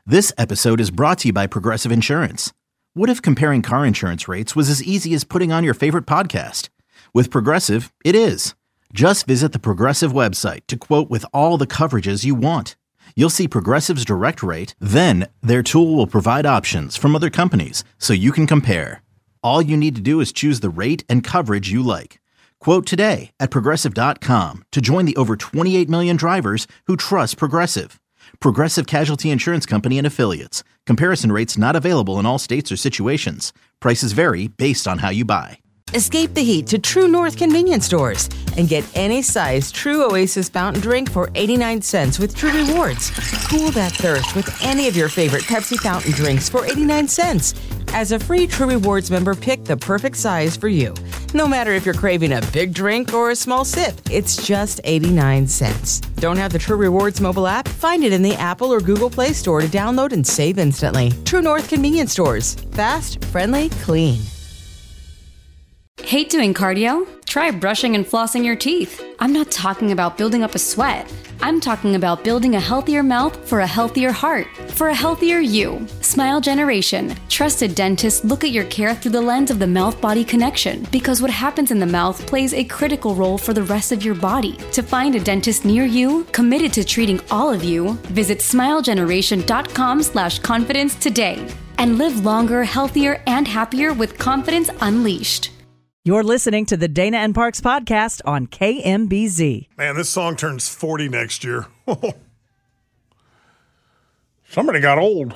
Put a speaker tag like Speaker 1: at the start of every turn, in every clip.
Speaker 1: This episode is brought to you by Progressive Insurance. What if comparing car insurance rates was as easy as putting on your favorite podcast? With Progressive, it is. Just visit the Progressive website to quote with all the coverages you want. You'll see Progressive's direct rate, then their tool will provide options from other companies so you can compare. All you need to do is choose the rate and coverage you like. Quote today at Progressive.com to join the over 28 million drivers who trust Progressive. Progressive Casualty Insurance Company and Affiliates. Comparison rates not available in all states or situations. Prices vary based on how you buy.
Speaker 2: Escape the heat to True North convenience stores and get any size True Oasis fountain drink for 89 cents with True Rewards. Cool that thirst with any of your favorite Pepsi fountain drinks for 89 cents. As a free True Rewards member, pick the perfect size for you. No matter if you're craving a big drink or a small sip, it's just 89 cents. Don't have the True Rewards mobile app? Find it in the Apple or Google Play Store to download and save instantly. True North convenience stores. Fast, friendly, clean.
Speaker 3: Hate doing cardio? Try brushing and flossing your teeth. I'm not talking about building up a sweat. I'm talking about building a healthier mouth for a healthier heart, for a healthier you. Smile Generation. Trusted dentists look at your care through the lens of the mouth-body connection because what happens in the mouth plays a critical role for the rest of your body. To find a dentist near you, committed to treating all of you, visit smilegeneration.com/confidence today and live longer, healthier, and happier with confidence unleashed.
Speaker 4: You're listening to the Dana and Parks podcast on KMBZ.
Speaker 5: Man, this song turns 40 next year. Somebody got old.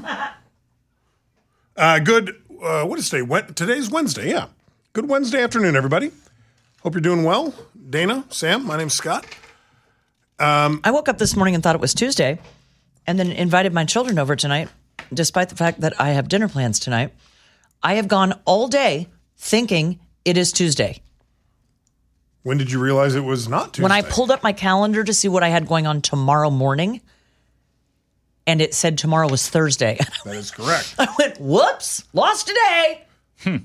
Speaker 5: Good, what is today? Today's Wednesday, yeah. Good Wednesday afternoon, everybody. Hope you're doing well. Dana, Sam, my name's Scott.
Speaker 6: I woke up this morning and thought it was Tuesday and then invited my children over tonight, despite the fact that I have dinner plans tonight. I have gone all day thinking it is Tuesday.
Speaker 5: When did you realize it was not Tuesday?
Speaker 6: When I pulled up my calendar to see what I had going on tomorrow morning, and it said tomorrow was Thursday.
Speaker 5: That is correct.
Speaker 6: I went, whoops, lost a day.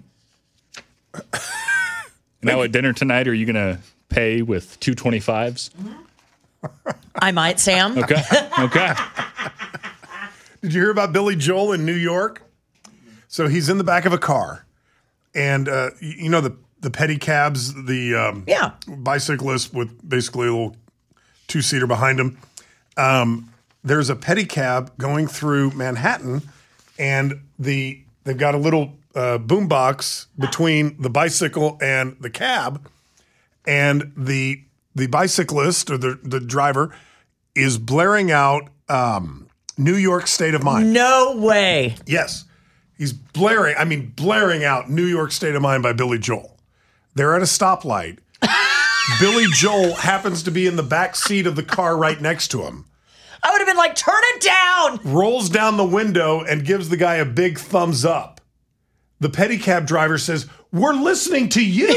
Speaker 7: Now at dinner tonight, are you going to pay with 225s?
Speaker 6: I might, Sam.
Speaker 7: Okay.
Speaker 5: Did you hear about Billy Joel in New York? So he's in the back of a car. And you know the pedicabs, the bicyclist with basically a little two-seater behind him. There's a pedicab going through Manhattan, and they've got a little boombox between the bicycle and the cab, and the bicyclist or the driver is blaring out New York State of Mind.
Speaker 6: No way.
Speaker 5: Yes. He's blaring out New York State of Mind by Billy Joel. They're at a stoplight. Billy Joel happens to be in the back seat of the car right next to him.
Speaker 6: I would have been like, turn it down.
Speaker 5: Rolls down the window and gives the guy a big thumbs up. The pedicab driver says, "We're listening to you."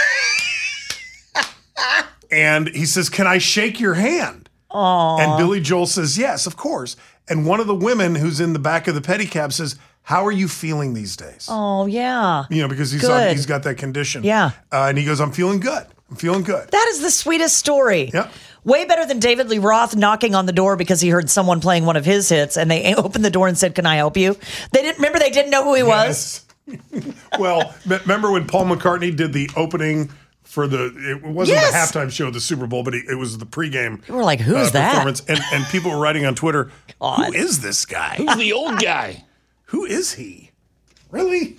Speaker 5: And he says, "Can I shake your hand?" Aww. And Billy Joel says, "Yes, of course." And one of the women who's in the back of the pedicab says, "How are you feeling these days?"
Speaker 6: Oh, yeah.
Speaker 5: You know, because he's got that condition.
Speaker 6: Yeah.
Speaker 5: And he goes, "I'm feeling good. I'm feeling good."
Speaker 6: That is the sweetest story.
Speaker 5: Yep.
Speaker 6: Way better than David Lee Roth knocking on the door because he heard someone playing one of his hits and they opened the door and said, "Can I help you?" They didn't know who he was.
Speaker 5: Well, remember when Paul McCartney did the opening for it wasn't the halftime show of the Super Bowl, but it was the pregame.
Speaker 6: People were like, who's that?
Speaker 5: Performance. And people were writing on Twitter, who is this guy?
Speaker 7: Who's the old guy?
Speaker 5: Who is he? Really?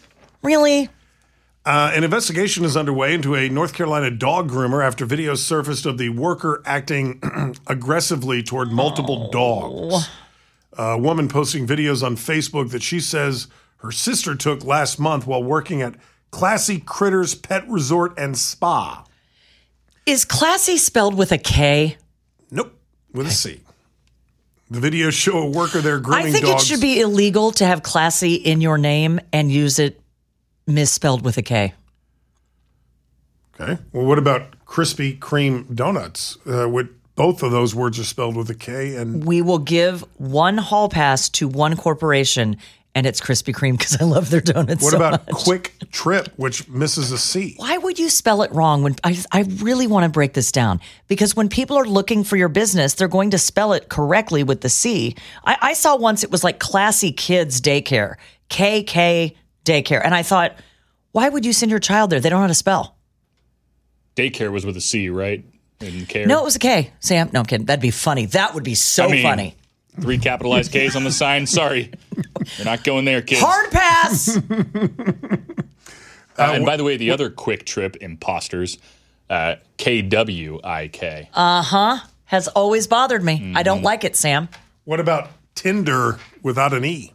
Speaker 6: An
Speaker 5: investigation is underway into a North Carolina dog groomer after videos surfaced of the worker acting aggressively toward multiple dogs. A woman posting videos on Facebook that she says her sister took last month while working at Classy Critters Pet Resort and Spa.
Speaker 6: Is classy spelled with a K?
Speaker 5: Nope, with a C. The videos show a worker there grooming dogs.
Speaker 6: I think it should be illegal to have classy in your name and use it misspelled with a K.
Speaker 5: Okay. Well, what about Krispy Kreme donuts? Both of those words are spelled with a K. And
Speaker 6: we will give one hall pass to one corporation, and it's Krispy Kreme because I love their donuts
Speaker 5: What
Speaker 6: so
Speaker 5: about
Speaker 6: much.
Speaker 5: Quick Trip, which misses a C?
Speaker 6: Why would you spell it wrong? When I really want to break this down, because when people are looking for your business, they're going to spell it correctly with the C. I saw once it was like Classy Kids Daycare, KK Daycare. And I thought, why would you send your child there? They don't know how to spell.
Speaker 7: Daycare was with a C, right? And care.
Speaker 6: No, it was a K. Sam, no, I'm kidding. That'd be funny. That would be so funny.
Speaker 7: 3 capitalized K's on the sign. Sorry. You're not going there, kids.
Speaker 6: Hard pass.
Speaker 7: And by the way, the other Quick Trip imposters, KWIK.
Speaker 6: Has always bothered me. I don't like it, Sam.
Speaker 5: What about Tinder without an E?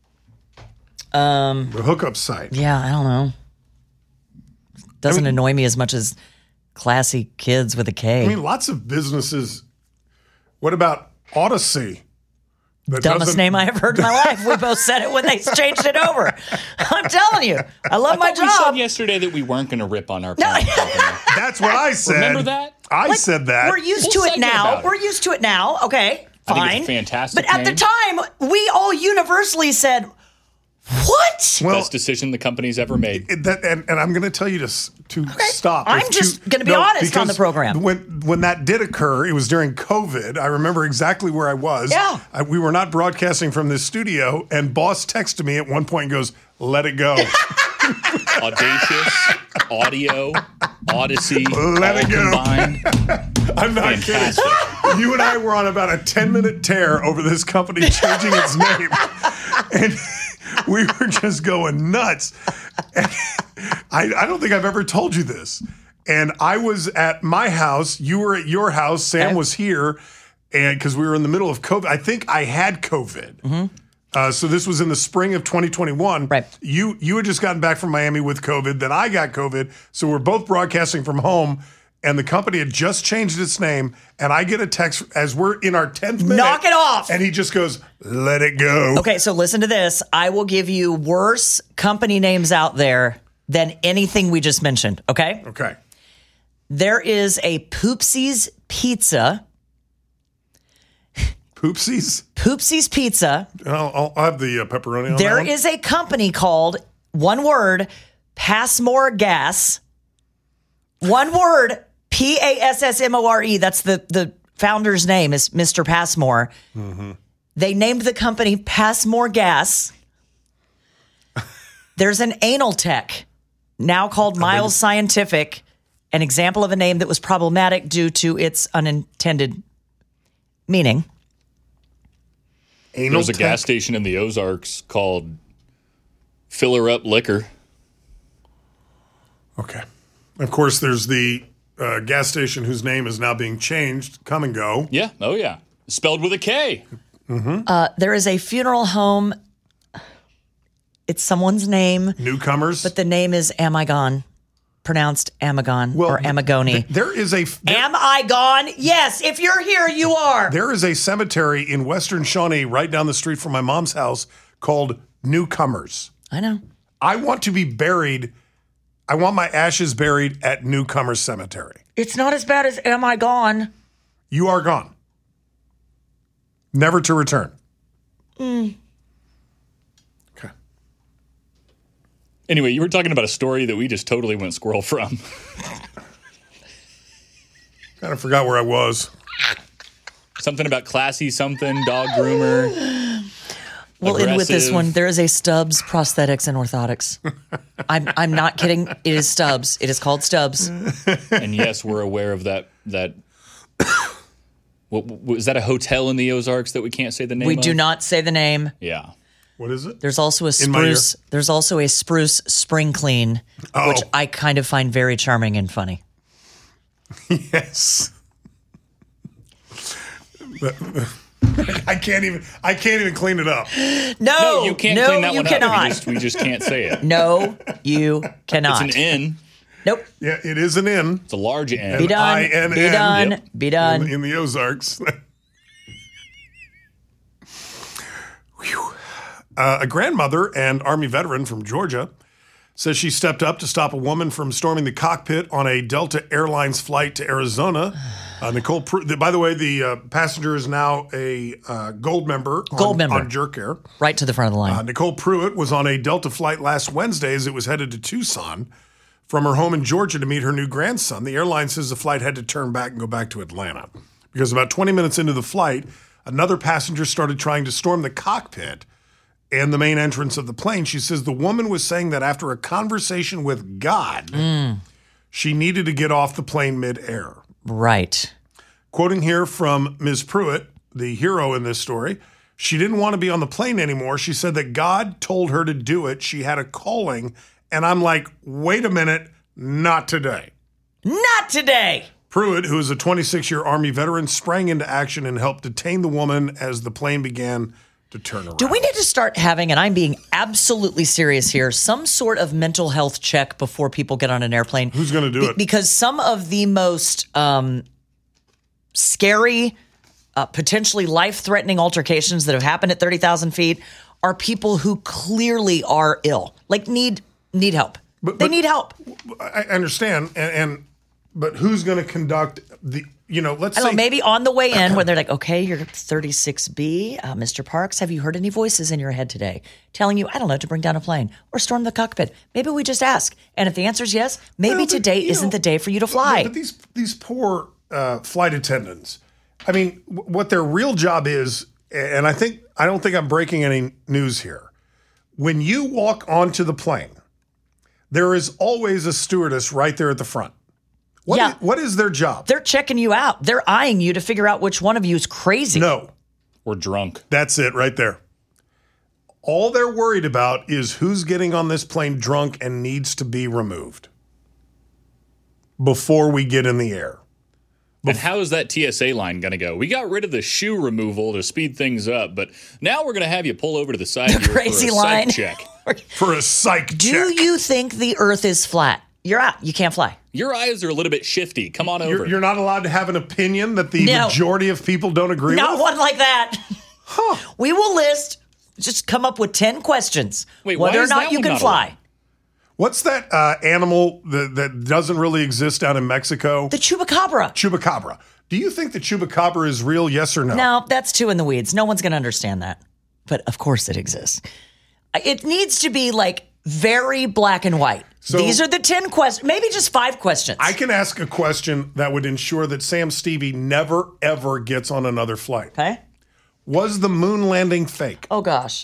Speaker 5: The hookup site.
Speaker 6: Yeah, I don't know. Doesn't annoy me as much as Classy Kids with a K.
Speaker 5: I mean, lots of businesses. What about Odyssey? That
Speaker 6: Dumbest
Speaker 5: doesn't-
Speaker 6: name I ever heard in my life. We both said it when they changed it over. I'm telling you, I love my
Speaker 7: We said
Speaker 6: job.
Speaker 7: yesterday that we weren't going to rip on our parent company.
Speaker 5: That's what I said.
Speaker 7: Remember that?
Speaker 5: I said that.
Speaker 6: We're used
Speaker 7: We'll
Speaker 6: to it
Speaker 7: segment
Speaker 6: now.
Speaker 7: about it.
Speaker 6: We're used to it now. Okay,
Speaker 7: I
Speaker 6: fine.
Speaker 7: think it's a fantastic
Speaker 6: But at the
Speaker 7: name.
Speaker 6: time, we all universally said, "What?"
Speaker 5: Well,
Speaker 7: Best decision the company's ever made.
Speaker 5: and I'm going to tell you to stop.
Speaker 6: I'm just gonna be honest on the
Speaker 5: because
Speaker 6: program.
Speaker 5: When that did occur, it was during COVID. I remember exactly where I was.
Speaker 6: Yeah.
Speaker 5: We were not broadcasting from this studio, and boss texted me at one point and goes, "Let it go."
Speaker 7: Audacious, audio, Odyssey,
Speaker 5: Let
Speaker 7: all
Speaker 5: it go.
Speaker 7: combined.
Speaker 5: I'm not
Speaker 7: Fantastic.
Speaker 5: kidding. You and I were on about a 10-minute tear over this company changing its name. And we were just going nuts. And I don't think I've ever told you this. And I was at my house. You were at your house. Sam was here. And because we were in the middle of COVID. I think I had COVID.
Speaker 6: Mm-hmm.
Speaker 5: So this was in the spring of 2021.
Speaker 6: Right.
Speaker 5: You had just gotten back from Miami with COVID. Then I got COVID. So we're both broadcasting from home. And the company had just changed its name. And I get a text as we're in our 10th minute.
Speaker 6: Knock it off.
Speaker 5: And he just goes, "Let it go."
Speaker 6: Okay, so listen to this. I will give you worse company names out there than anything we just mentioned. Okay.
Speaker 5: Okay.
Speaker 6: There is a Poopsie's Pizza.
Speaker 5: Poopsies?
Speaker 6: Poopsie's Pizza.
Speaker 5: I'll have the pepperoni on
Speaker 6: There
Speaker 5: that one.
Speaker 6: is a company called, one word, Passmore Gas. One word, Passmore. That's the founder's name is Mr. Passmore.
Speaker 5: Mm-hmm.
Speaker 6: They named the company Passmore Gas. There's an anal tech now called Miles Scientific, an example of a name that was problematic due to its unintended meaning.
Speaker 5: Anal
Speaker 7: There's a
Speaker 5: tech?
Speaker 7: gas station in the Ozarks called Filler Up Liquor.
Speaker 5: Okay. Of course, there's the gas station whose name is now being changed, Come and Go.
Speaker 7: Yeah. Oh, yeah. Spelled with a K.
Speaker 6: There is a funeral home. It's someone's name,
Speaker 5: Newcomers.
Speaker 6: but the name is Amagon, pronounced Amagon or Amagoni.
Speaker 5: There is
Speaker 6: Am I gone? Yes. If you're here, you are.
Speaker 5: there is a cemetery in Western Shawnee right down the street from my mom's house called Newcomers.
Speaker 6: I know.
Speaker 5: I want to be buried. I want my ashes buried at Newcomers Cemetery.
Speaker 6: It's not as bad as Am I Gone?
Speaker 5: You are gone. Never to return. Okay.
Speaker 7: Anyway, you were talking about a story that we just totally went squirrel from.
Speaker 5: Kind of forgot where I was.
Speaker 7: Something about classy something, dog groomer.
Speaker 6: We'll end with this
Speaker 7: Aggressive.
Speaker 6: one. There is a Stubbs Prosthetics and Orthotics. I'm not kidding. It is Stubbs. It is called Stubbs.
Speaker 7: And yes, we're aware of that. What, was that a hotel in the Ozarks that we can't say the name
Speaker 6: We
Speaker 7: of?
Speaker 6: do not say the name.
Speaker 7: Yeah.
Speaker 5: What is it?
Speaker 6: There's also a
Speaker 5: In my ear.
Speaker 6: spruce. There's also a spruce spring clean, which I kind of find very charming and funny.
Speaker 5: Yes. I can't even clean it up.
Speaker 6: No,
Speaker 7: you can't
Speaker 6: no,
Speaker 7: clean that
Speaker 6: you
Speaker 7: one
Speaker 6: cannot.
Speaker 7: up. We just can't say it.
Speaker 6: No, you cannot.
Speaker 7: It's an N.
Speaker 6: Nope.
Speaker 5: Yeah, it is an N.
Speaker 7: It's a large N.
Speaker 6: Be done.
Speaker 5: INN.
Speaker 6: Be done.
Speaker 7: Yep.
Speaker 6: Be done.
Speaker 5: In the Ozarks. Whew. A grandmother and Army veteran from Georgia says she stepped up to stop a woman from storming the cockpit on a Delta Airlines flight to Arizona Nicole Pruitt, by the way, the passenger is now a gold member on Jerk Air.
Speaker 6: Right to the front of the line.
Speaker 5: Nicole Pruitt was on a Delta flight last Wednesday as it was headed to Tucson from her home in Georgia to meet her new grandson. The airline says the flight had to turn back and go back to Atlanta because about 20 minutes into the flight, another passenger started trying to storm the cockpit and the main entrance of the plane. She says the woman was saying that after a conversation with God, she needed to get off the plane midair.
Speaker 6: Right.
Speaker 5: Quoting here from Ms. Pruitt, the hero in this story, she didn't want to be on the plane anymore. She said that God told her to do it. She had a calling. And I'm like, wait a minute, not today.
Speaker 6: Not today.
Speaker 5: Pruitt, who is a 26-year Army veteran, sprang into action and helped detain the woman as the plane began to turn around.
Speaker 6: Do we need to start having, and I'm being absolutely serious here, some sort of mental health check before people get on an airplane?
Speaker 5: Who's going to do it?
Speaker 6: Because some of the most scary, potentially life-threatening altercations that have happened at 30,000 feet are people who clearly are ill, like need help. They need help.
Speaker 5: I understand, but who's going to conduct the? Let's say
Speaker 6: maybe on the way in, where they're like, "Okay, you're 36B, Mr. Parks. Have you heard any voices in your head today telling you, I don't know, to bring down a plane or storm the cockpit?" Maybe we just ask, and if the answer is yes, maybe today isn't the day for you to fly.
Speaker 5: But these poor flight attendants. I mean, what their real job is, and I don't think I'm breaking any news here. When you walk onto the plane, there is always a stewardess right there at the front. What is their job?
Speaker 6: They're checking you out. They're eyeing you to figure out which one of you is crazy.
Speaker 5: No.
Speaker 7: Or drunk.
Speaker 5: That's it right there. All they're worried about is who's getting on this plane drunk and needs to be removed before we get in the air.
Speaker 7: And how is that TSA line going to go? We got rid of the shoe removal to speed things up, but now we're going to have you pull over to the side here
Speaker 6: crazy
Speaker 7: for a
Speaker 6: line.
Speaker 7: psych check.
Speaker 5: For a psych check.
Speaker 6: Do you think the earth is flat? You're out. You can't fly.
Speaker 7: Your eyes are a little bit shifty. Come on over.
Speaker 5: You're not allowed to have an opinion that the majority of people don't agree with?
Speaker 6: Not one like that.
Speaker 5: Huh.
Speaker 6: We will just come up with 10 questions.
Speaker 7: Wait,
Speaker 6: whether or not you can fly.
Speaker 5: Allowed? What's that animal that doesn't really exist down in Mexico?
Speaker 6: The chupacabra.
Speaker 5: Chupacabra. Do you think the chupacabra is real, yes or no?
Speaker 6: No, that's too in the weeds. No one's going to understand that. But of course it exists. It needs to be like very black and white. So these are the 10 questions, maybe just 5 questions.
Speaker 5: I can ask a question that would ensure that Sam Stevie never, ever gets on another flight.
Speaker 6: Okay.
Speaker 5: Was the moon landing fake?
Speaker 6: Oh, gosh.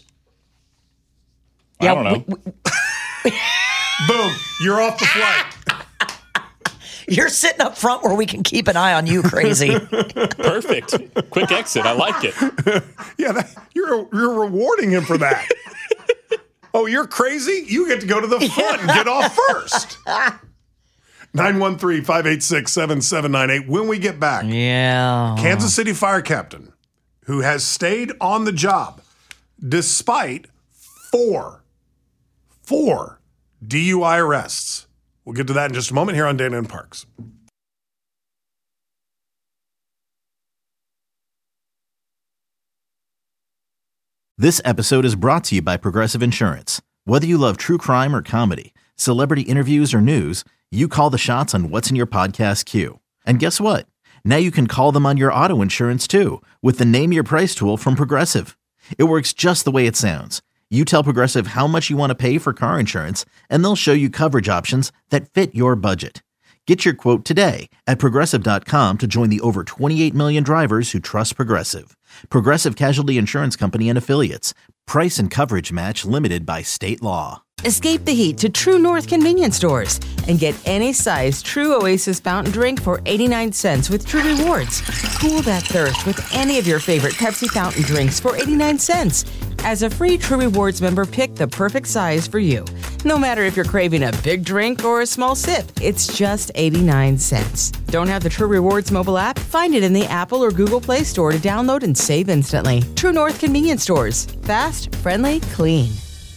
Speaker 7: I don't know.
Speaker 5: Boom, you're off the flight.
Speaker 6: You're sitting up front where we can keep an eye on you, crazy.
Speaker 7: Perfect. Quick exit. I like it.
Speaker 5: Yeah, you're rewarding him for that. Oh, you're crazy? You get to go to the front and get off first. 913-586-7798. When we get back, Kansas City fire captain who has stayed on the job despite four DUI arrests. We'll get to that in just a moment here on Dana and Parks.
Speaker 1: This episode is brought to you by Progressive Insurance. Whether you love true crime or comedy, celebrity interviews or news, you call the shots on what's in your podcast queue. And guess what? Now you can call them on your auto insurance too with the Name Your Price tool from Progressive. It works just the way it sounds. You tell Progressive how much you want to pay for car insurance, and they'll show you coverage options that fit your budget. Get your quote today at Progressive.com to join the over 28 million drivers who trust Progressive. Progressive Casualty Insurance Company and Affiliates. Price and coverage match limited by state law.
Speaker 2: Escape the heat to True North convenience stores and get any size True Oasis fountain drink for 89 cents with True Rewards. Cool that thirst with any of your favorite Pepsi fountain drinks for 89 cents. As a free True Rewards member, pick the perfect size for you. No matter if you're craving a big drink or a small sip, it's just 89 cents. Don't have the True Rewards mobile app? Find it in the Apple or Google Play Store to download and save instantly. True North convenience stores. Fast, friendly, clean.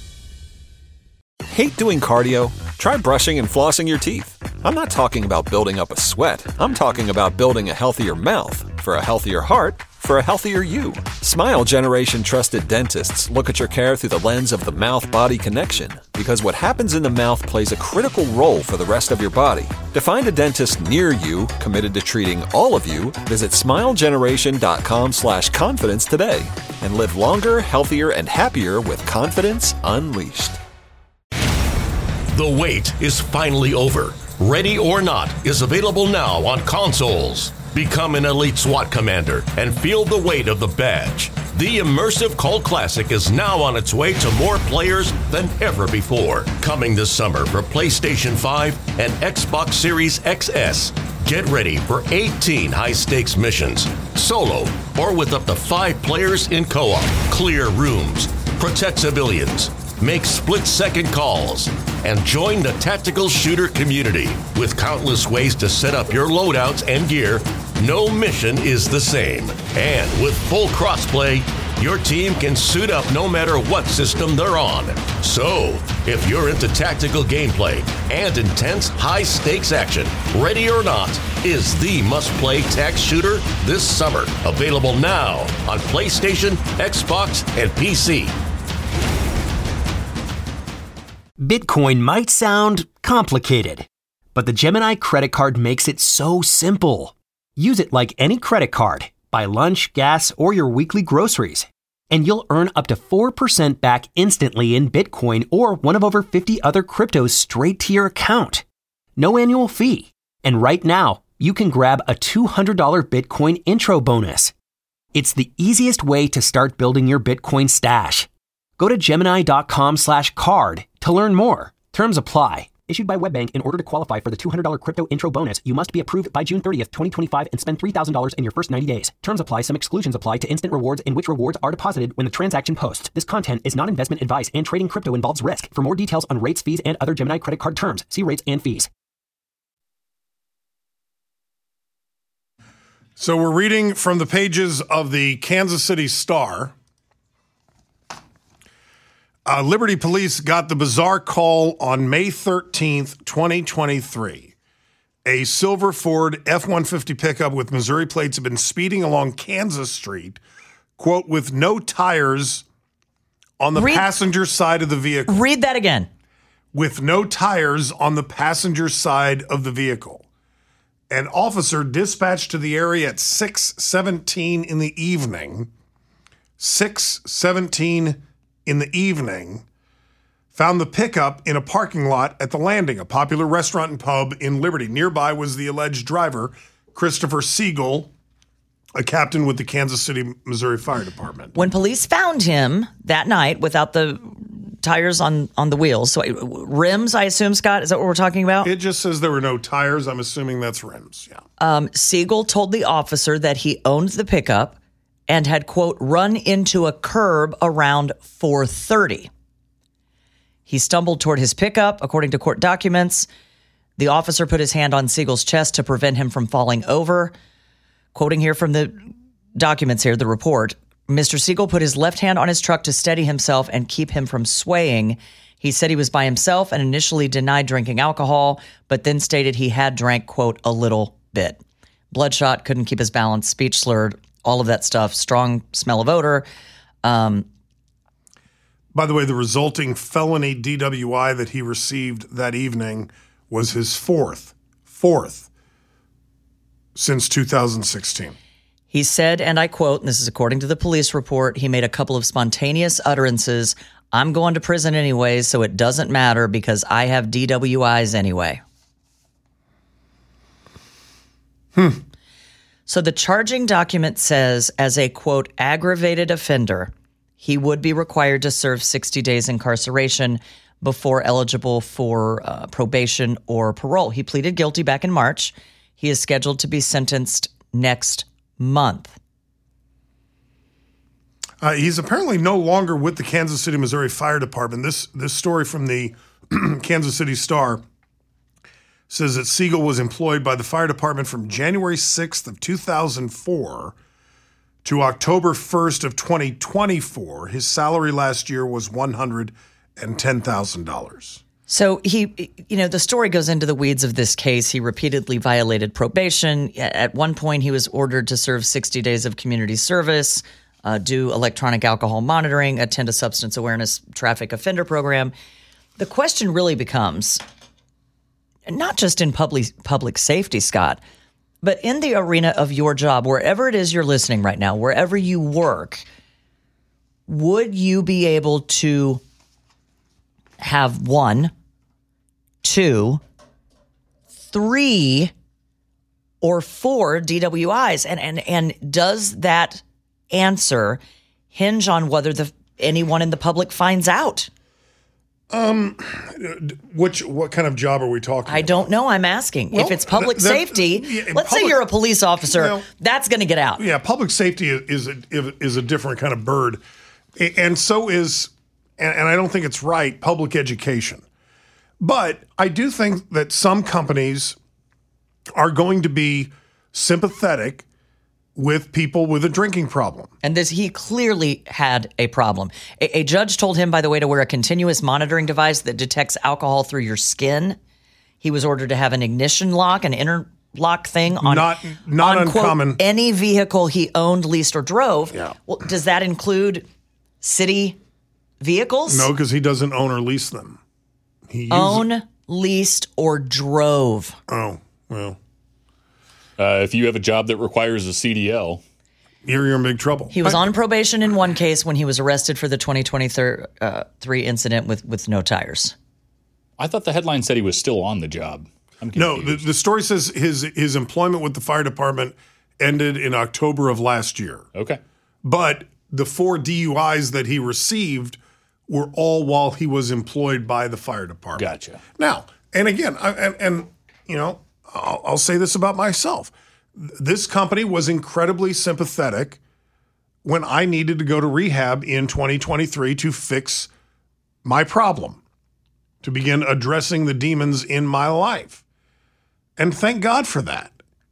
Speaker 8: Hate doing cardio? Try brushing and flossing your teeth. I'm not talking about building up a sweat. I'm talking about building a healthier mouth. For a healthier heart, for a healthier you. Smile Generation trusted dentists look at your care through the lens of the mouth-body connection, because what happens in the mouth plays a critical role for the rest of your body. To find a dentist near you committed to treating all of you, visit smilegeneration.com/confidence today and live longer, healthier, and happier with confidence unleashed.
Speaker 9: The wait is finally over. Ready or Not is available now on consoles. Become an elite SWAT commander and feel the weight of the badge. The immersive cult classic is now on its way to more players than ever before. Coming this summer for PlayStation 5 and Xbox Series XS. Get ready for 18 high-stakes missions, solo or with up to 5 players in co-op. Clear rooms, protect civilians, make split-second calls, and join the tactical shooter community. With countless ways to set up your loadouts and gear, no mission is the same. And with full crossplay, your team can suit up no matter what system they're on. So, if you're into tactical gameplay and intense high-stakes action, Ready or Not is the must-play tac shooter this summer. Available now on PlayStation, Xbox, and PC.
Speaker 10: Bitcoin might sound complicated, but the Gemini credit card makes it so simple. Use it like any credit card. Buy lunch, gas, or your weekly groceries, and you'll earn up to 4% back instantly in Bitcoin or one of over 50 other cryptos straight to your account. No annual fee. And right now, you can grab a $200 Bitcoin intro bonus. It's the easiest way to start building your Bitcoin stash. Go to Gemini.com/card to learn more. Terms apply. Issued by WebBank. In order to qualify for the $200 crypto intro bonus, you must be approved by June 30th, 2025 and spend $3,000 in your first 90 days. Terms apply. Some exclusions apply to instant rewards in which rewards are deposited when the transaction posts. This content is not investment advice and trading crypto involves risk. For more details on rates, fees, and other Gemini credit card terms, see rates and fees.
Speaker 5: So we're reading from the pages of the Kansas City Star. Liberty Police got the bizarre call on May 13th, 2023. A silver Ford F-150 pickup with Missouri plates had been speeding along Kansas Street, quote, with no tires on the passenger side of the vehicle.
Speaker 6: Read that again.
Speaker 5: With no tires on the passenger side of the vehicle. An officer dispatched to the area at 6:17 in the evening. 6:17 in the evening, found the pickup in a parking lot at The Landing, a popular restaurant and pub in Liberty. Nearby was the alleged driver, Christopher Siegel, a captain with the Kansas City, Missouri Fire Department.
Speaker 6: When police found him that night without the tires on the wheels, so rims, I assume, Scott, is that what we're talking about?
Speaker 5: It just says there were no tires. I'm assuming that's rims, yeah.
Speaker 6: Siegel told the officer that he owned the pickup and had, quote, run into a curb around 4:30. He stumbled toward his pickup, according to court documents. The officer put his hand on Siegel's chest to prevent him from falling over. Quoting here from the documents here, the report, Mr. Siegel put his left hand on his truck to steady himself and keep him from swaying. He said he was by himself and initially denied drinking alcohol, but then stated he had drank, quote, a little bit. Bloodshot, couldn't keep his balance, speech slurred, all of that stuff, strong smell of odor.
Speaker 5: By the way, the resulting felony DWI that he received that evening was his fourth since 2016.
Speaker 6: He said, and I quote, and this is according to the police report, he made a couple of spontaneous utterances. I'm going to prison anyway, so it doesn't matter because I have DWIs anyway. So the charging document says, as a, quote, aggravated offender, he would be required to serve 60 days incarceration before eligible for probation or parole. He pleaded guilty back in March. He is scheduled to be sentenced next month.
Speaker 5: He's apparently no longer with the Kansas City, Missouri Fire Department. This story from the Kansas City Star says that Siegel was employed by the fire department from January 6th of 2004 to October 1st of 2024. His salary last year was $110,000.
Speaker 6: So the story goes into the weeds of this case. He repeatedly violated probation. At one point, he was ordered to serve 60 days of community service, do electronic alcohol monitoring, attend a substance awareness traffic offender program. The question really becomes, not just in public safety, Scott, but in the arena of your job, wherever it is you're listening right now, wherever you work, would you be able to have 1, 2, 3, or 4 DWIs? And does that answer hinge on whether anyone in the public finds out?
Speaker 5: What kind of job are we talking about?
Speaker 6: I don't know. I'm asking. Well, if it's public safety, let's say you're a police officer, that's going to get out.
Speaker 5: Yeah, public safety is a different kind of bird. And so is, and I don't think it's right, public education. But I do think that some companies are going to be sympathetic with people with a drinking problem.
Speaker 6: And he clearly had a problem. A judge told him, by the way, to wear a continuous monitoring device that detects alcohol through your skin. He was ordered to have an ignition lock, an interlock thing on
Speaker 5: not uncommon.
Speaker 6: Quote, any vehicle he owned, leased, or drove.
Speaker 5: Yeah.
Speaker 6: Well, does that include city vehicles?
Speaker 5: No, because he doesn't own or lease them.
Speaker 6: Leased, or drove.
Speaker 5: Oh, well.
Speaker 7: If you have a job that requires a CDL,
Speaker 5: you're in big trouble.
Speaker 6: He was on probation in one case when he was arrested for the 2023 incident with no tires.
Speaker 7: I thought the headline said he was still on the job. I'm confused.
Speaker 5: No, the story says his employment with the fire department ended in October of last year.
Speaker 7: Okay.
Speaker 5: But the 4 DUIs that he received were all while he was employed by the fire department.
Speaker 7: Gotcha.
Speaker 5: Now, and again, I'll say this about myself. This company was incredibly sympathetic when I needed to go to rehab in 2023 to fix my problem, to begin addressing the demons in my life. And thank God for that.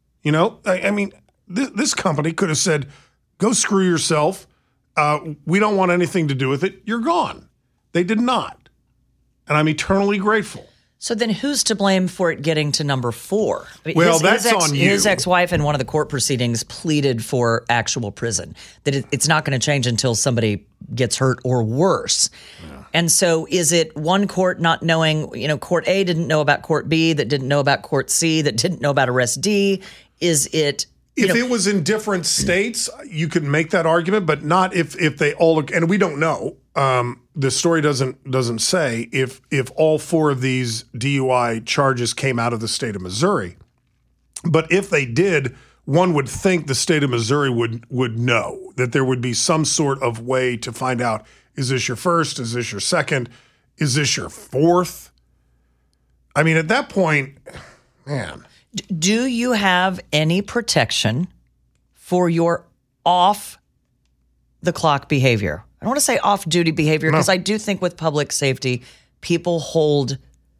Speaker 5: This company could have said, go screw yourself. We don't want anything to do with it. You're gone. They did not. And I'm eternally grateful.
Speaker 6: So then who's to blame for it getting to number 4?
Speaker 5: Well, that's on you.
Speaker 6: His ex-wife in one of the court proceedings pleaded for actual prison, that it's not going to change until somebody gets hurt or worse. Yeah. And so is it one court not knowing, court A didn't know about court B, that didn't know about court C, that didn't know about arrest D? Is it...
Speaker 5: If it was in different states, you could make that argument, but not if they all look, and we don't know. The story doesn't say if all 4 of these DUI charges came out of the state of Missouri. But if they did, one would think the state of Missouri would know, that there would be some sort of way to find out, is this your first? Is this your second? Is this your 4th? I mean, at that point, man.
Speaker 6: Do you have any protection for your off-the-clock behavior? I don't want to say off-duty behavior because I do think with public safety, people hold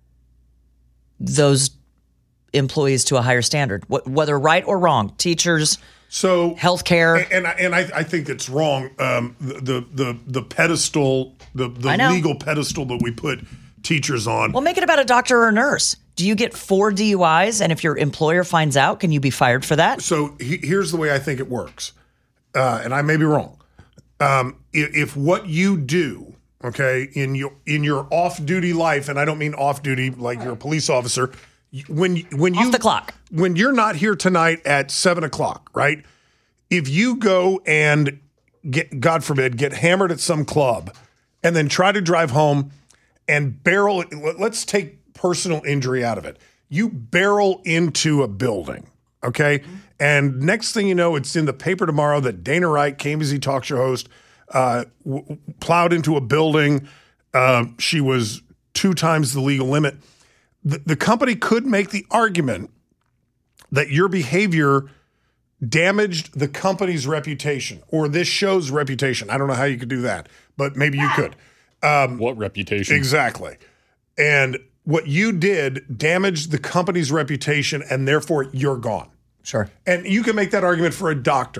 Speaker 6: those employees to a higher standard, whether right or wrong. Teachers, healthcare,
Speaker 5: and I think it's wrong. The pedestal, the legal pedestal that we put teachers on.
Speaker 6: Well, make it about a doctor or a nurse. Do you get 4 DUIs, and if your employer finds out, can you be fired for that?
Speaker 5: So here's the way I think it works, and I may be wrong. If what you do, okay, in your off-duty life, and I don't mean off-duty like you're a police officer, when
Speaker 6: off the clock,
Speaker 5: when you're not here tonight at 7:00, right? If you go and God forbid, get hammered at some club, and then try to drive home and barrel. Let's take personal injury out of it. You barrel into a building, okay? Mm-hmm. And next thing you know, it's in the paper tomorrow that Dana Wright, KMBZ talk show host, plowed into a building. She was 2 times the legal limit. The company could make the argument that your behavior damaged the company's reputation or this show's reputation. I don't know how you could do that, but maybe you could.
Speaker 7: What reputation?
Speaker 5: Exactly. And what you did damaged the company's reputation, and therefore you're gone.
Speaker 6: Sure.
Speaker 5: And you can make that argument for a doctor,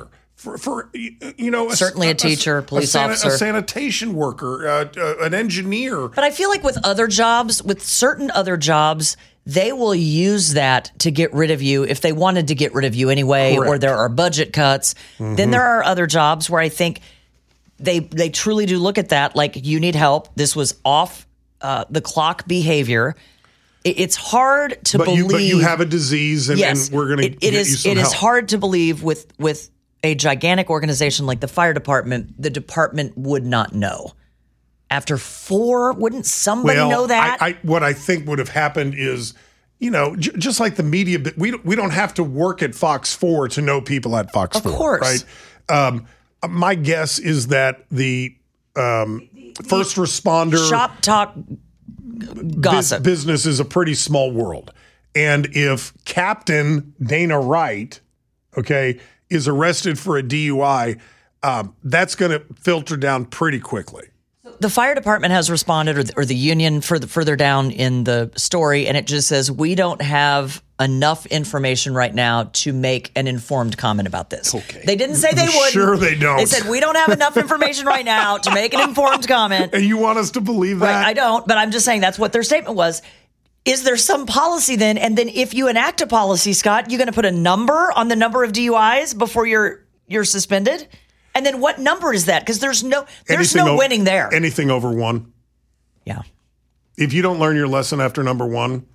Speaker 5: for you know,
Speaker 6: certainly a teacher, police officer,
Speaker 5: a sanitation worker, an engineer.
Speaker 6: But I feel like with certain other jobs, they will use that to get rid of you if they wanted to get rid of you anyway,
Speaker 5: Correct.
Speaker 6: or there are budget cuts.
Speaker 5: Mm-hmm.
Speaker 6: Then there are other jobs where I think they truly do look at that like, you need help. This was off the clock behavior. It's hard to believe.
Speaker 5: But you have a disease, and,
Speaker 6: yes,
Speaker 5: and we're going to get you some
Speaker 6: It
Speaker 5: help.
Speaker 6: is hard to believe with a gigantic organization like the fire department, the department would not know. After 4, wouldn't somebody know that?
Speaker 5: What I think would have happened is, you know, just like the media, we don't have to work at Fox 4 to know people at Fox 4.
Speaker 6: Of course.
Speaker 5: Right? My guess is that the first responder
Speaker 6: shop talk gossip
Speaker 5: business is a pretty small world. And if Captain Dana Wright, is arrested for a DUI, that's going to filter down pretty quickly.
Speaker 6: The fire department has responded, or the union further down in the story, and it just says, we don't have enough information right now to make an informed comment about this.
Speaker 5: Okay.
Speaker 6: They didn't say they wouldn't.
Speaker 5: Sure they don't.
Speaker 6: They said, we don't have enough information right now to make an informed comment.
Speaker 5: And you want us to believe that?
Speaker 6: Right, I don't, but I'm just saying that's what their statement was. Is there some policy then? And then if you enact a policy, Scott, you're going to put a number on the number of DUIs before you're suspended? And then what number is that? Because there's no winning there.
Speaker 5: Anything over 1.
Speaker 6: Yeah.
Speaker 5: If you don't learn your lesson after number 1,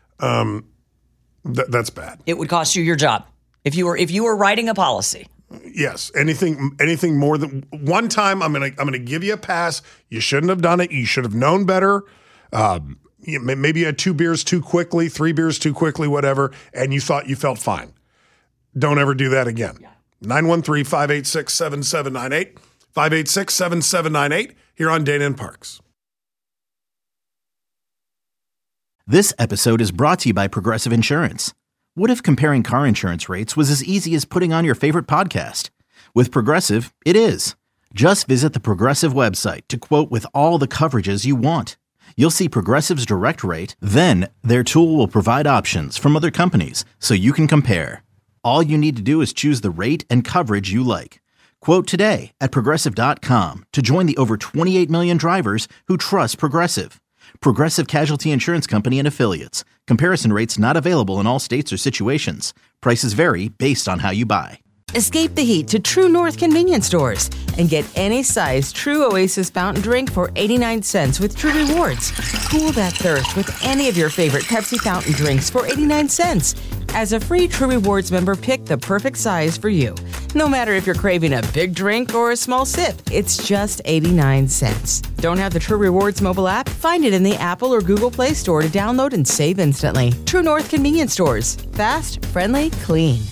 Speaker 5: that's bad.
Speaker 6: It would cost you your job if you were writing a policy.
Speaker 5: Yes. Anything more than 1 time, I'm gonna give you a pass. You shouldn't have done it. You should have known better. Maybe you had 2 beers too quickly, 3 beers too quickly, whatever, and you thought you felt fine. Don't ever do that again. Yeah. 913-586-7798. 586-7798 here on Dana and Parks.
Speaker 1: This episode is brought to you by Progressive Insurance. What if comparing car insurance rates was as easy as putting on your favorite podcast? With Progressive, it is. Just visit the Progressive website to quote with all the coverages you want. You'll see Progressive's direct rate, then their tool will provide options from other companies so you can compare. All you need to do is choose the rate and coverage you like. Quote today at Progressive.com to join the over 28 million drivers who trust Progressive. Progressive Casualty Insurance Company and Affiliates. Comparison rates not available in all states or situations. Prices vary based on how you buy.
Speaker 2: Escape the heat to True North convenience stores and get any size True Oasis fountain drink for 89 cents with True Rewards. Cool that thirst with any of your favorite Pepsi fountain drinks for 89 cents. As a free True Rewards member, pick the perfect size for you. No matter if you're craving a big drink or a small sip, it's just 89 cents. Don't have the True Rewards mobile app? Find it in the Apple or Google Play Store to download and save instantly. True North convenience stores. Fast, friendly, clean.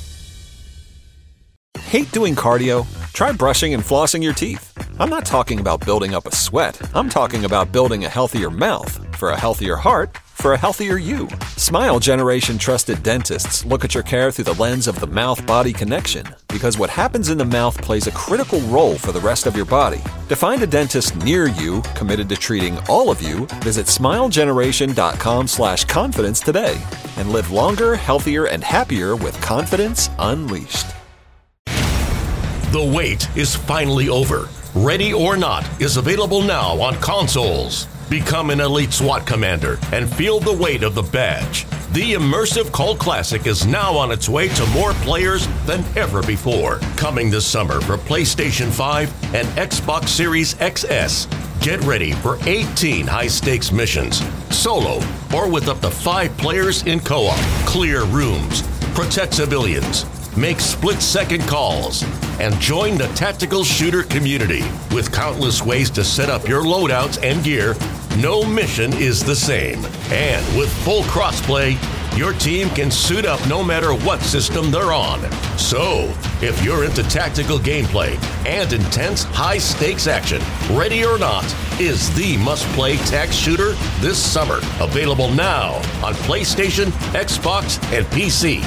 Speaker 8: Hate doing cardio? Try brushing and flossing your teeth. I'm not talking about building up a sweat. I'm talking about building a healthier mouth. For a healthier heart, for a healthier you. Smile Generation trusted dentists look at your care through the lens of the mouth-body connection, because what happens in the mouth plays a critical role for the rest of your body. To find a dentist near you committed to treating all of you, visit smilegeneration.com/confidence today and live longer, healthier, and happier with confidence unleashed.
Speaker 9: The wait is finally over. Ready or Not is available now on consoles. Become an elite SWAT commander and feel the weight of the badge. The immersive cult classic is now on its way to more players than ever before. Coming this summer for PlayStation 5 and Xbox Series XS. Get ready for 18 high-stakes missions, solo or with up to 5 players in co-op. Clear rooms, protect civilians, make split-second calls, and join the tactical shooter community. With countless ways to set up your loadouts and gear, no mission is the same. And with full crossplay, your team can suit up no matter what system they're on. So, if you're into tactical gameplay and intense high-stakes action, Ready or Not is the must-play tac shooter this summer. Available now on PlayStation, Xbox, and PC.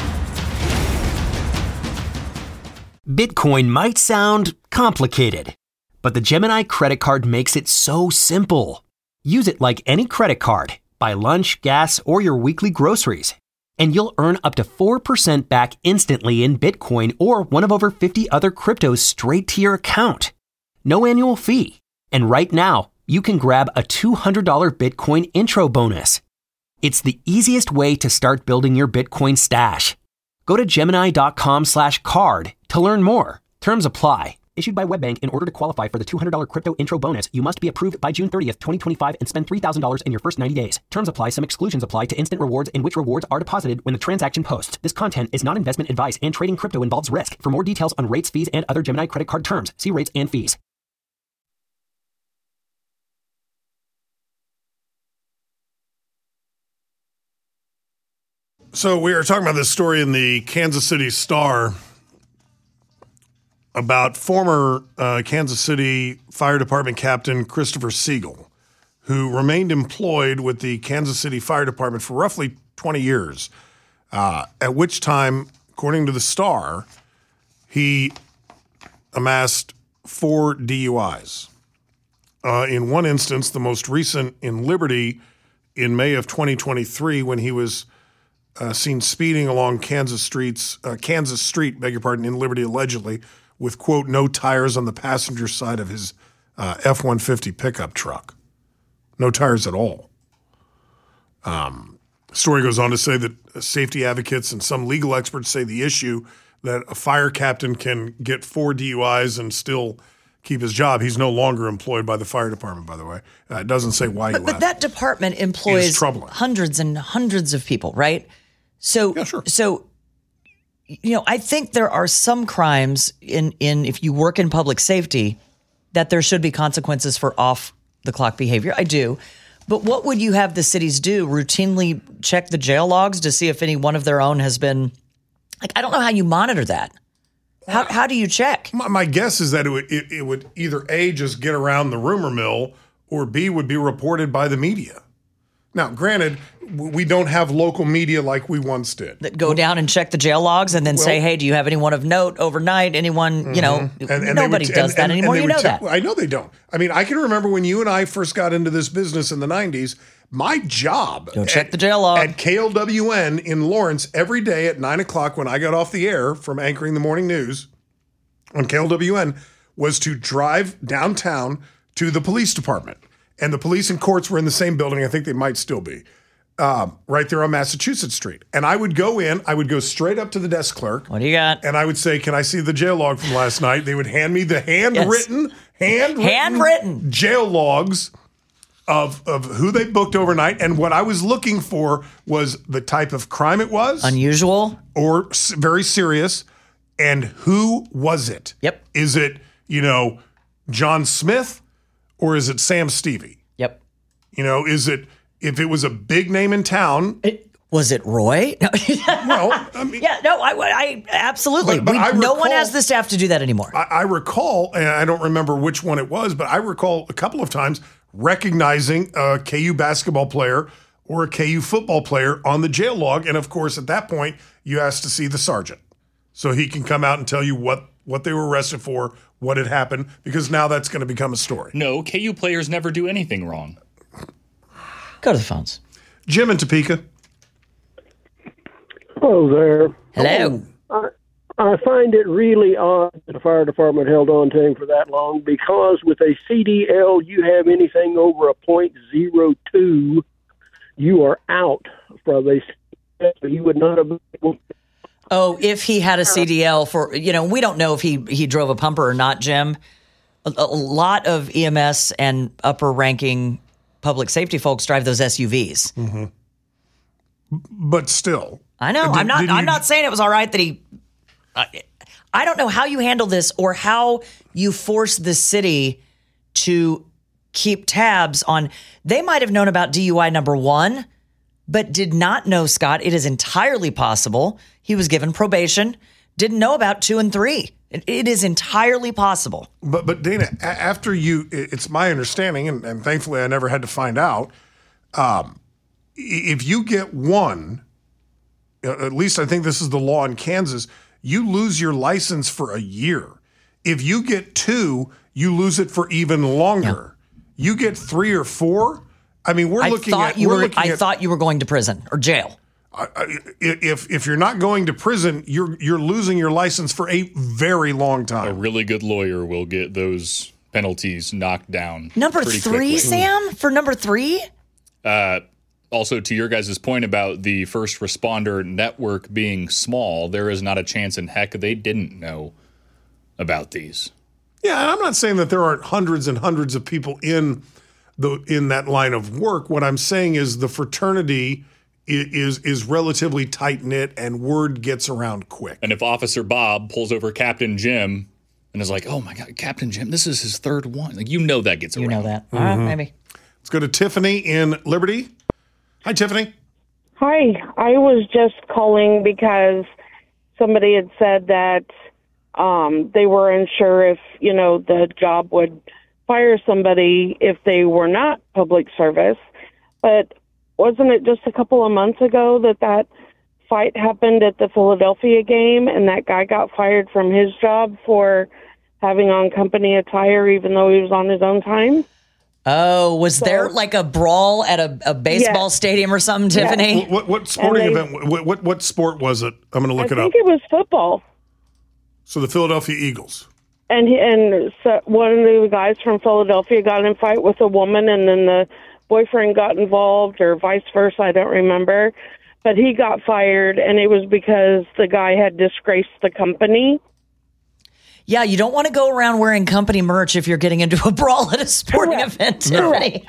Speaker 10: Bitcoin might sound complicated, but the Gemini credit card makes it so simple. Use it like any credit card. Buy lunch, gas, or your weekly groceries. And you'll earn up to 4% back instantly in Bitcoin or one of over 50 other cryptos straight to your account. No annual fee. And right now, you can grab a $200 Bitcoin intro bonus. It's the easiest way to start building your Bitcoin stash. Go to Gemini.com/card to learn more. Terms apply. Issued by WebBank. In order to qualify for the $200 crypto intro bonus, you must be approved by June 30th, 2025 and spend $3,000 in your first 90 days. Terms apply. Some exclusions apply to instant rewards in which rewards are deposited when the transaction posts. This content is not investment advice and trading crypto involves risk. For more details on rates, fees, and other Gemini credit card terms, see rates and fees.
Speaker 5: So we are talking about this story in the Kansas City Star about former Kansas City Fire Department Captain Christopher Siegel, who remained employed with the Kansas City Fire Department for roughly 20 years, at which time, according to the Star, he amassed 4 DUIs. In one instance, the most recent in Liberty in May of 2023, when he was seen speeding along Kansas Street, in Liberty allegedly, with, quote, no tires on the passenger side of his F-150 pickup truck. No tires at all. Story goes on to say that safety advocates and some legal experts say the issue that a fire captain can get 4 DUIs and still keep his job. He's no longer employed by the fire department, by the way. It doesn't say why he left.
Speaker 6: But that department employs hundreds and hundreds of people, right? So, yeah, sure. So, you know, I think there are some crimes in if you work in public safety that there should be consequences for off the clock behavior. I do. But what would you have the cities do? Routinely check the jail logs to see if any one of their own has been, like, I don't know how you monitor that. How do you check?
Speaker 5: My guess is that it would either A, just get around the rumor mill, or B, would be reported by the media. Now, granted, we don't have local media like we once did.
Speaker 6: That go down and check the jail logs and then say, hey, do you have anyone of note overnight? Anyone, you know, nobody does that anymore. You know that.
Speaker 5: I know they don't. I mean, I can remember when you and I first got into this business in the 90s, my job
Speaker 6: check the jail log
Speaker 5: at KLWN in Lawrence every day at 9 o'clock when I got off the air from anchoring the morning news on KLWN was to drive downtown to the police department. And the police and courts were in the same building. I think they might still be right there on Massachusetts Street. And I would go in. I would go straight up to the desk clerk.
Speaker 6: What do you got?
Speaker 5: And I would say, "Can I see the jail log from last night?" They would hand me the handwritten jail logs of who they booked overnight. And what I was looking for was the type of crime it was,
Speaker 6: unusual
Speaker 5: or very serious, and who was it?
Speaker 6: Yep.
Speaker 5: Is it John Smith? Or is it Sam Stevie?
Speaker 6: Yep.
Speaker 5: Is it, if it was a big name in town?
Speaker 6: Was it Roy? No.
Speaker 5: Well, I mean.
Speaker 6: Yeah, no, I absolutely. But no one has the staff to do that anymore.
Speaker 5: I recall, and I don't remember which one it was, but I recall a couple of times recognizing a KU basketball player or a KU football player on the jail log. And of course, at that point, you ask to see the sergeant so he can come out and tell you what they were arrested for, what had happened, because now that's going to become a story.
Speaker 7: No, KU players never do anything wrong.
Speaker 6: Go to the phones.
Speaker 5: Jim in Topeka.
Speaker 11: Hello there.
Speaker 6: Hello.
Speaker 11: I find it really odd that the fire department held on to him for that long, because with a CDL, you have anything over a .02, you are out from a CDL. You would not have been able to.
Speaker 6: Oh, if he had a CDL for, we don't know if he drove a pumper or not, Jim. A lot of EMS and upper ranking public safety folks drive those SUVs.
Speaker 5: Mm-hmm. But still.
Speaker 6: I know. I'm not saying it was all right that he, I don't know how you handle this or how you force the city to keep tabs on, they might have known about DUI number 1, but did not know, Scott. It is entirely possible he was given probation, didn't know about 2 and 3. It is entirely possible.
Speaker 5: But Dana, after it's my understanding, and thankfully I never had to find out, if you get 1, at least I think this is the law in Kansas, you lose your license for a year. If you get 2, you lose it for even longer. Yeah. You get 3 or 4, I mean, I thought you were going to prison or jail. If you're not going to prison, you're losing your license for a very long time.
Speaker 7: A really good lawyer will get those penalties knocked down.
Speaker 6: Number 3,
Speaker 7: quickly.
Speaker 6: Sam? For number 3?
Speaker 7: Also, to your guys' point about the first responder network being small, there is not a chance in heck they didn't know about these.
Speaker 5: Yeah, and I'm not saying that there aren't hundreds and hundreds of people in that line of work. What I'm saying is the fraternity is relatively tight-knit and word gets around quick.
Speaker 7: And if Officer Bob pulls over Captain Jim and is like, oh my God, Captain Jim, this is his third one. Like, that gets around.
Speaker 6: You know that. Maybe.
Speaker 5: Let's go to Tiffany in Liberty. Hi, Tiffany.
Speaker 12: Hi. I was just calling because somebody had said that they were unsure if, the job would fire somebody if they were not public service. But wasn't it just a couple of months ago that fight happened at the Philadelphia game and that guy got fired from his job for having on company attire even though he was on his own time?
Speaker 6: Oh, was there like a brawl at a baseball stadium or something, Tiffany?
Speaker 5: What sporting event? What sport was it? I'm going to look it up.
Speaker 12: I think it was football.
Speaker 5: So the Philadelphia Eagles.
Speaker 12: And so one of the guys from Philadelphia got in a fight with a woman, and then the boyfriend got involved, or vice versa. I don't remember. But he got fired, and it was because the guy had disgraced the company.
Speaker 6: Yeah, you don't want to go around wearing company merch if you're getting into a brawl at a sporting event, Tiffany.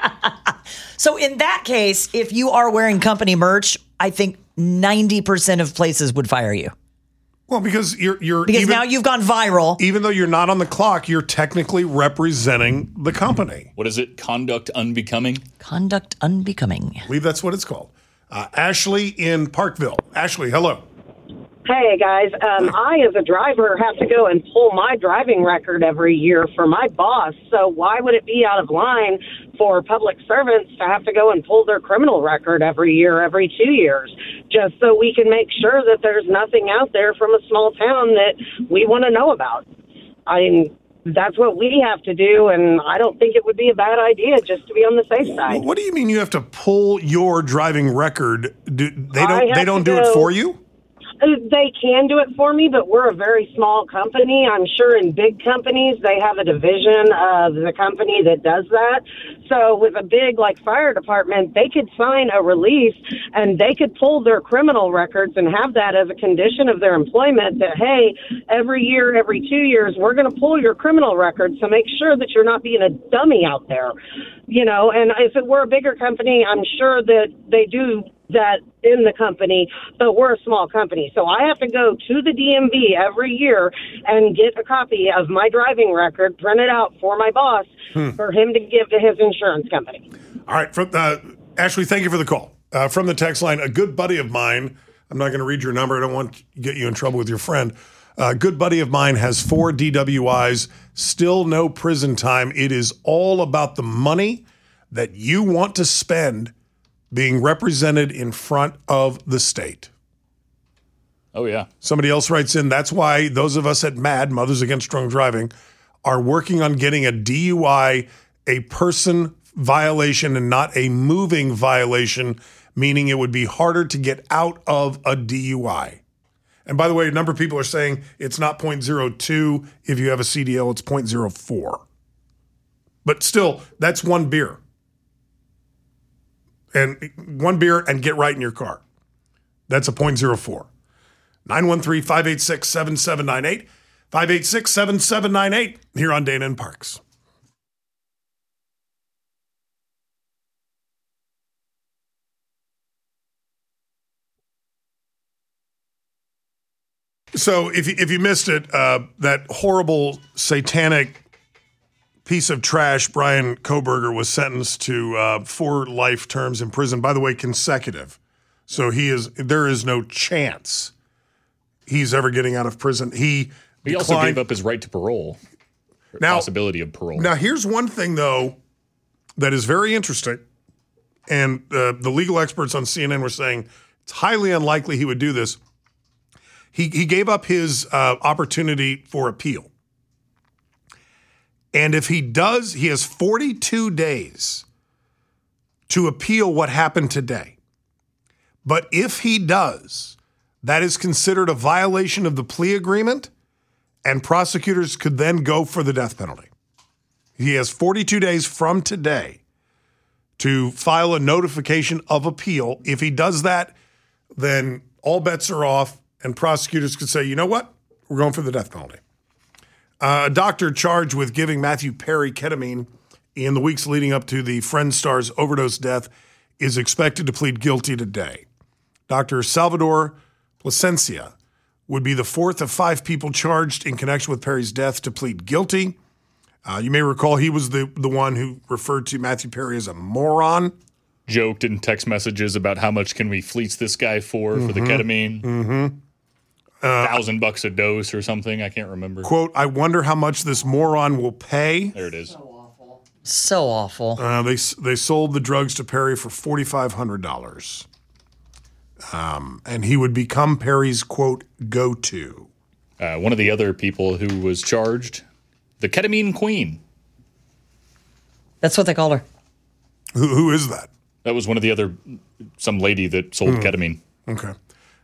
Speaker 6: So in that case, if you are wearing company merch, I think 90% of places would fire you.
Speaker 5: Well, because you're
Speaker 6: now you've gone viral.
Speaker 5: Even though you're not on the clock, you're technically representing the company.
Speaker 7: What is it? Conduct unbecoming?
Speaker 6: Conduct unbecoming.
Speaker 5: I believe that's what it's called. Ashley in Parkville. Ashley, hello.
Speaker 13: Hey, guys. I, as a driver, have to go and pull my driving record every year for my boss. So why would it be out of line for public servants to have to go and pull their criminal record every year, every 2 years, just so we can make sure that there's nothing out there from a small town that we want to know about? I mean, that's what we have to do, and I don't think it would be a bad idea just to be on the safe side.
Speaker 5: What do you mean you have to pull your driving record? They don't do it for you?
Speaker 13: They can do it for me, but we're a very small company. I'm sure in big companies, they have a division of the company that does that. So with a big, fire department, they could sign a release and they could pull their criminal records and have that as a condition of their employment that, hey, every year, every 2 years, we're going to pull your criminal records. So make sure that you're not being a dummy out there. And if it were a bigger company, I'm sure that they do that in the company, but we're a small company. So I have to go to the DMV every year and get a copy of my driving record printed out for my boss for him to give to his insurance company.
Speaker 5: All right. Ashley, thank you for the call. From the text line, a good buddy of mine, I'm not going to read your number. I don't want to get you in trouble with your friend. A good buddy of mine has 4 DWIs, still no prison time. It is all about the money that you want to spend being represented in front of the state.
Speaker 7: Oh, yeah.
Speaker 5: Somebody else writes in, that's why those of us at MAD, Mothers Against Drunk Driving, are working on getting a DUI, a person violation and not a moving violation, meaning it would be harder to get out of a DUI. And by the way, a number of people are saying it's not 0.02. If you have a CDL, it's 0.04. But still, that's one beer. And one beer and get right in your car. That's a 0.04. 913-586-7798. 586-7798 here on Dana and Parks. So if you missed it, that horrible satanic piece of trash, Brian Kohberger, was sentenced to 4 life terms in prison. By the way, consecutive. So there is no chance he's ever getting out of prison. He
Speaker 7: also gave up his right to parole. Possibility of parole.
Speaker 5: Now, here's one thing, though, that is very interesting. And the legal experts on CNN were saying it's highly unlikely he would do this. He gave up his opportunity for appeal. And if he does, he has 42 days to appeal what happened today. But if he does, that is considered a violation of the plea agreement, and prosecutors could then go for the death penalty. He has 42 days from today to file a notification of appeal. If he does that, then all bets are off, and prosecutors could say, you know what? We're going for the death penalty. A doctor charged with giving Matthew Perry ketamine in the weeks leading up to the Friend star's overdose death is expected to plead guilty today. Dr. Salvador Plasencia would be the fourth of 5 people charged in connection with Perry's death to plead guilty. You may recall he was the one who referred to Matthew Perry as a moron.
Speaker 7: Joked in text messages about how much can we fleece this guy for the ketamine.
Speaker 5: Mm-hmm.
Speaker 7: $1,000 a dose or something. I can't remember.
Speaker 5: Quote, I wonder how much this moron will pay.
Speaker 7: There it is.
Speaker 6: So awful.
Speaker 5: They sold the drugs to Perry for $4,500. And he would become Perry's, quote, go-to.
Speaker 7: One of the other people who was charged, the ketamine queen.
Speaker 6: That's what they call her.
Speaker 5: Who is that?
Speaker 7: That was one of the other, some lady that sold ketamine.
Speaker 5: Okay.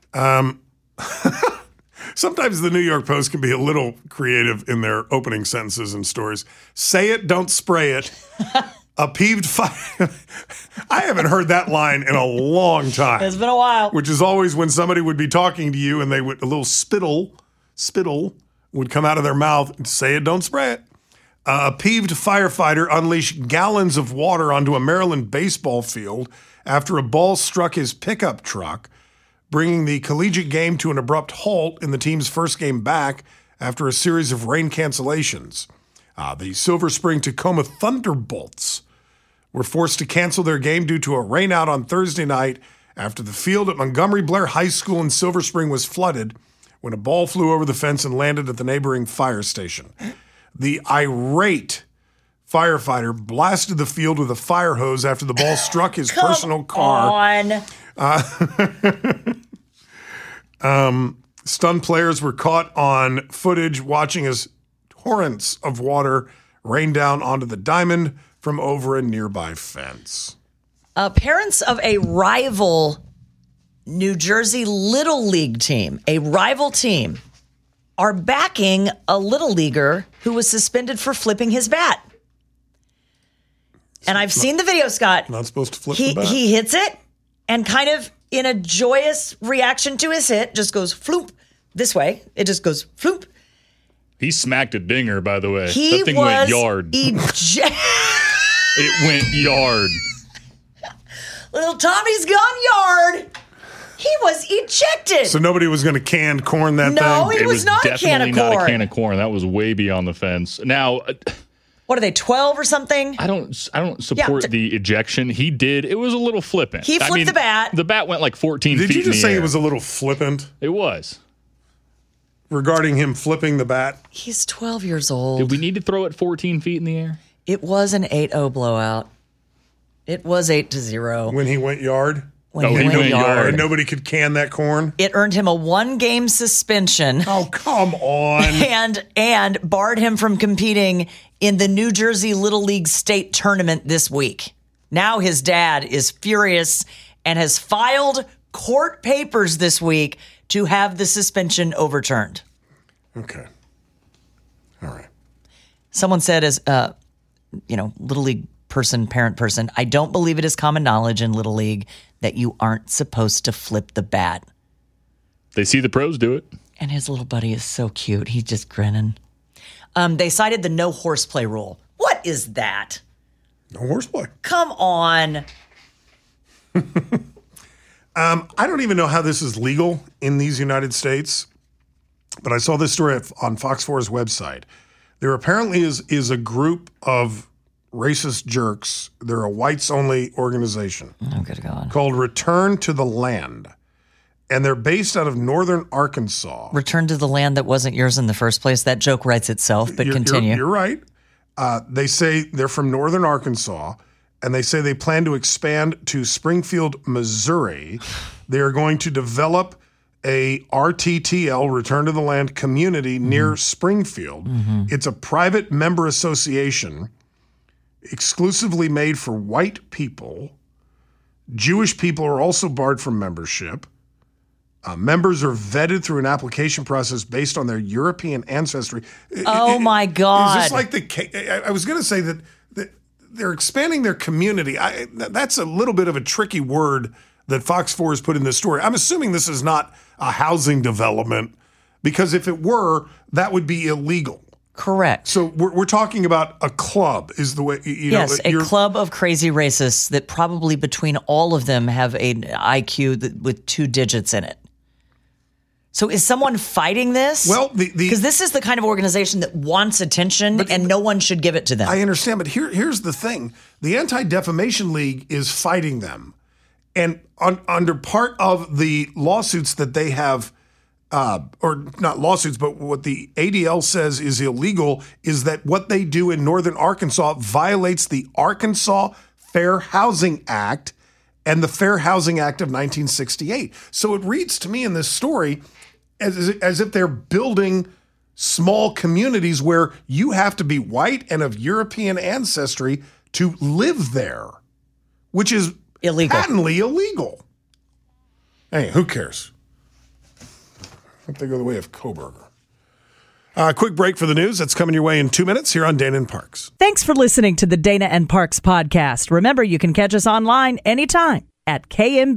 Speaker 5: Sometimes the New York Post can be a little creative in their opening sentences and stories. Say it, don't spray it. A peeved fire. I haven't heard that line in a long time.
Speaker 6: It's been a while.
Speaker 5: Which is always when somebody would be talking to you and they would, a little spittle would come out of their mouth and say it, don't spray it. A peeved firefighter unleashed gallons of water onto a Maryland baseball field after a ball struck his pickup truck, bringing the collegiate game to an abrupt halt in the team's first game back after a series of rain cancellations. The Silver Spring Tacoma Thunderbolts were forced to cancel their game due to a rainout on Thursday night after the field at Montgomery Blair High School in Silver Spring was flooded when a ball flew over the fence and landed at the neighboring fire station. The irate firefighter blasted the field with a fire hose after the ball struck his personal car. Stunned players were caught on footage watching as torrents of water rained down onto the diamond from over a nearby fence.
Speaker 6: Parents of a rival New Jersey Little League team, a rival team, are backing a Little Leaguer who was suspended for flipping his bat. And I've seen the video, Scott.
Speaker 5: Not supposed to flip the bat.
Speaker 6: He hits it and kind of in a joyous reaction to his hit just goes floop this way. It just goes floop.
Speaker 7: He smacked a dinger, by the way.
Speaker 6: That
Speaker 7: thing went yard. It went yard.
Speaker 6: Little Tommy's gone yard. He was ejected.
Speaker 5: So nobody was going to canned corn that thing?
Speaker 6: No, it was not a can of corn.
Speaker 7: Definitely not a can of corn. That was way beyond the fence. Now,
Speaker 6: what are they, 12 or something?
Speaker 7: I don't support the ejection. He did. It was a little flippant.
Speaker 6: He flipped the bat.
Speaker 7: The bat went like 14 feet in the air.
Speaker 5: Did you just say it was a little flippant?
Speaker 7: It was.
Speaker 5: Regarding him flipping the bat?
Speaker 6: He's 12 years old.
Speaker 7: Did we need to throw it 14 feet in the air?
Speaker 6: It was an 8-0 blowout. It was 8-0.
Speaker 5: When he went yard?
Speaker 6: He went yard.
Speaker 5: And nobody could can that corn?
Speaker 6: It earned him a 1-game suspension.
Speaker 5: Oh, come on.
Speaker 6: And barred him from competing in the New Jersey Little League State Tournament this week. Now his dad is furious and has filed court papers this week to have the suspension overturned.
Speaker 5: Okay. All right.
Speaker 6: Someone said as, Little League parent person, I don't believe it is common knowledge in Little League that you aren't supposed to flip the bat.
Speaker 7: They see the pros do it.
Speaker 6: And his little buddy is so cute. He's just grinning. They cited the no horseplay rule. What is that?
Speaker 5: No horseplay.
Speaker 6: Come on.
Speaker 5: I don't even know how this is legal in these United States, but I saw this story on Fox 4's website. There apparently is a group of racist jerks. They're a whites-only organization called Return to the Land, and they're based out of northern Arkansas.
Speaker 6: Return to the land that wasn't yours in the first place. That joke writes itself, but continue.
Speaker 5: You're right. They say they're from northern Arkansas, and they say they plan to expand to Springfield, Missouri. They are going to develop a RTTL, Return to the Land, community near Springfield. Mm-hmm. It's a private member association exclusively made for white people Jewish people are also barred from membership. Members are vetted through an application process based on their European ancestry.
Speaker 6: My God.
Speaker 5: Is this like I was going to say that they're expanding their community. That's a little bit of a tricky word that Fox 4 has put in this story. I'm assuming this is not a housing development, because if it were, that would be illegal.
Speaker 6: Correct.
Speaker 5: So we're talking about a club is the way,
Speaker 6: Yes, a club of crazy racists that probably between all of them have an IQ with 2 digits in it. So is someone fighting this?
Speaker 5: Well,
Speaker 6: because this is the kind of organization that wants attention and no one should give it to them.
Speaker 5: I understand, but here's the thing. The Anti-Defamation League is fighting them. And under part of the lawsuits that they have, or not lawsuits, but what the ADL says is illegal, is that what they do in northern Arkansas violates the Arkansas Fair Housing Act and the Fair Housing Act of 1968. So it reads to me in this story as if they're building small communities where you have to be white and of European ancestry to live there, which is patently illegal. Hey, who cares? Hope they go the way of Koberger. Quick break for the news. That's coming your way in 2 minutes here on Dana and Parks.
Speaker 4: Thanks for listening to the Dana and Parks podcast. Remember, you can catch us online anytime at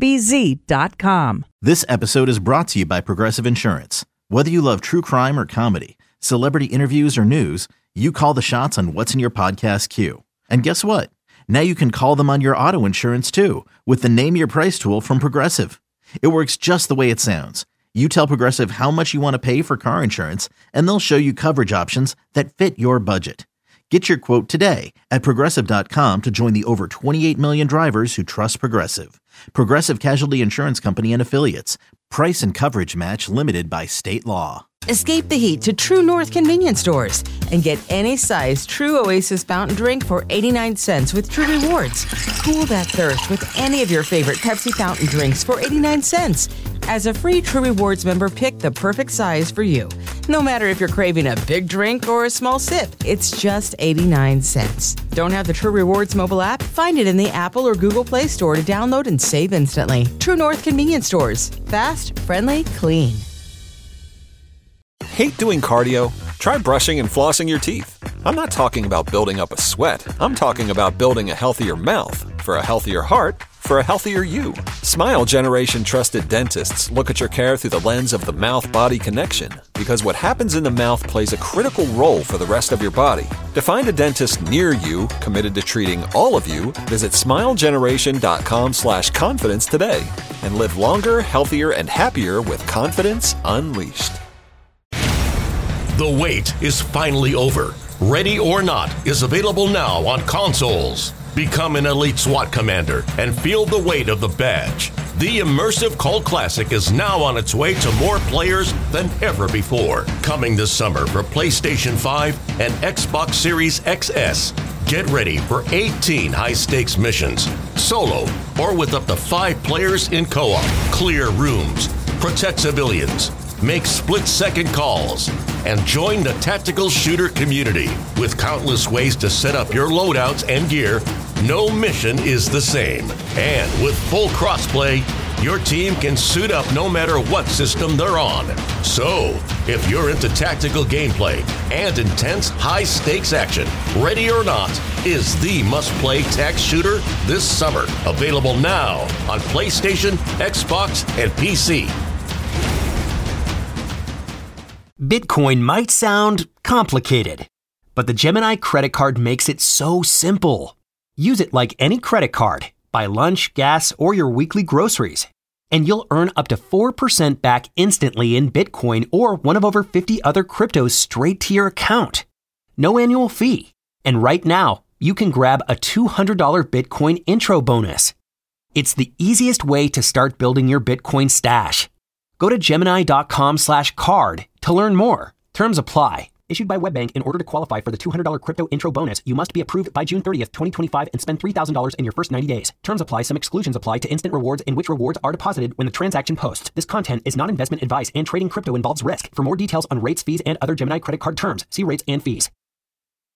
Speaker 4: kmbz.com.
Speaker 1: This episode is brought to you by Progressive Insurance. Whether you love true crime or comedy, celebrity interviews or news, you call the shots on what's in your podcast queue. And guess what? Now you can call them on your auto insurance too with the Name Your Price tool from Progressive. It works just the way it sounds. You tell Progressive how much you want to pay for car insurance, and they'll show you coverage options that fit your budget. Get your quote today at Progressive.com to join the over 28 million drivers who trust Progressive. Progressive Casualty Insurance Company and Affiliates. Price and coverage match limited by state law.
Speaker 2: Escape the heat to True North convenience stores and get any size True Oasis fountain drink for 89 cents with True Rewards. Cool that thirst with any of your favorite Pepsi fountain drinks for 89 cents. As a free True Rewards member, pick the perfect size for you. No matter if you're craving a big drink or a small sip, it's just 89 cents. Don't have the True Rewards mobile app? Find it in the Apple or Google Play Store to download and save instantly. True North convenience stores. Fast, friendly, clean.
Speaker 8: Hate doing cardio? Try brushing and flossing your teeth. I'm not talking about building up a sweat. I'm talking about building a healthier mouth. For a healthier heart, for a healthier you. Smile Generation trusted dentists look at your care through the lens of the mouth-body connection, because what happens in the mouth plays a critical role for the rest of your body. To find a dentist near you committed to treating all of you, visit smilegeneration.com/confidence today and live longer, healthier, and happier with confidence unleashed.
Speaker 9: The wait is finally over. Ready or Not is available now on consoles. Become an elite SWAT commander and feel the weight of the badge. The immersive cult classic is now on its way to more players than ever before. Coming this summer for PlayStation 5 and Xbox Series XS. Get ready for 18 high-stakes missions, solo or with up to 5 players in co-op. Clear rooms, protect civilians, make split-second calls, and join the tactical shooter community. With countless ways to set up your loadouts and gear, no mission is the same. And with full crossplay, your team can suit up no matter what system they're on. So, if you're into tactical gameplay and intense high-stakes action, Ready or Not is the must-play tac shooter this summer. Available now on PlayStation, Xbox, and PC.
Speaker 10: Bitcoin might sound complicated, but the Gemini credit card makes it so simple. Use it like any credit card. Buy lunch, gas, or your weekly groceries, and you'll earn up to 4% back instantly in Bitcoin or one of over 50 other cryptos straight to your account. No annual fee. And right now, you can grab a $200 Bitcoin intro bonus. It's the easiest way to start building your Bitcoin stash. Go to Gemini.com/card to learn more. Terms apply. Issued by WebBank. In order to qualify for the $200 crypto intro bonus, you must be approved by June 30th, 2025 and spend $3,000 in your first 90 days. Terms apply. Some exclusions apply to instant rewards in which rewards are deposited when the transaction posts. This content is not investment advice and trading crypto involves risk. For more details on rates, fees, and other Gemini credit card terms, see rates and fees.